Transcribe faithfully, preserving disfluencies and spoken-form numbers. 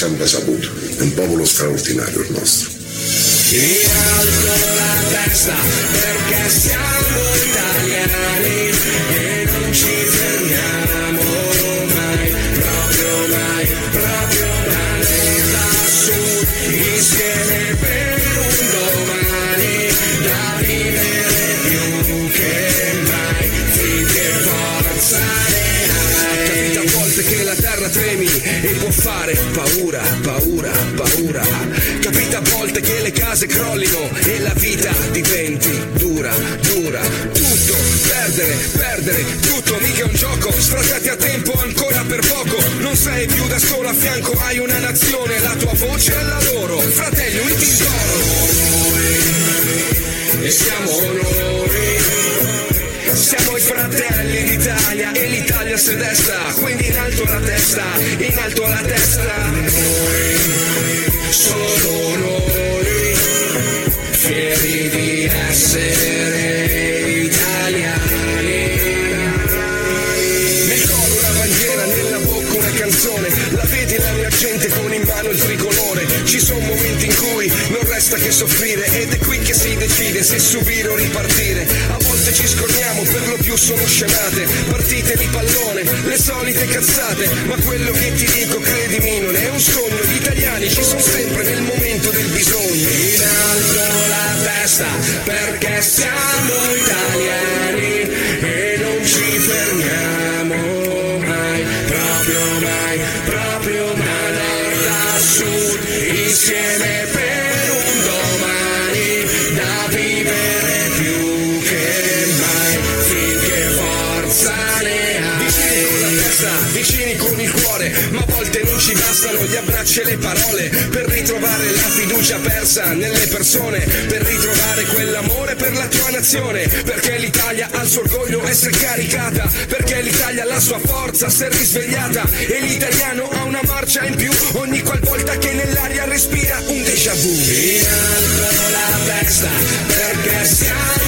sempre saputo, è un popolo straordinario il nostro. In alto la testa perché siamo italiani e non ci fermiamo mai, proprio mai, proprio mai, lassù insieme per un domani da vivere più che mai, finché forza ne hai. Capita a volte che la terra tremi e può fare paura, paura, paura. Capita a volte che le case crollino e la vita diventi dura, dura. Tutto, perdere, perdere, tutto mica è un gioco. Sfrattati a tempo ancora per poco. Non sei più da solo, a fianco hai una nazione. La tua voce è la loro. Fratelli, uniti in coro. E siamo noi. Siamo i fratelli d'Italia e l'Italia si desta. Quindi in alto la testa, in alto la testa. Noi, solo noi, fieri di essere italiani. Nel collo una bandiera, nella bocca una canzone. La vedi la mia gente con in mano il tricolore. Ci sono momenti in cui non resta che soffrire ed è qui che si decide se subire o ripartire. A volte ci scorniamo, per lo più sono scemate, partite di pallone, le solite cazzate. Ma quello che ti dico, credimi, non è un sogno. Gli italiani ci sono sempre nel momento del bisogno. In alto la testa perché siamo italiani e non ci fermiamo mai, proprio mai, proprio mai, nord a sud insieme per un domani da vivere più che mai, finché forza ne hai. Vicini con la testa, vicini con il cuore, ma a volte non ci bastano gli abbracci e le parole per ritrovare la fiducia persa nelle persone, per ritrovare quell'amore per la tua nazione, perché l'Italia ha il suo orgoglio e si è caricata, perché l'Italia ha la sua forza, si è risvegliata e l'italiano ha una marcia in più ogni qualvolta che nell'aria respira un déjà vu. In alto la testa perché siamo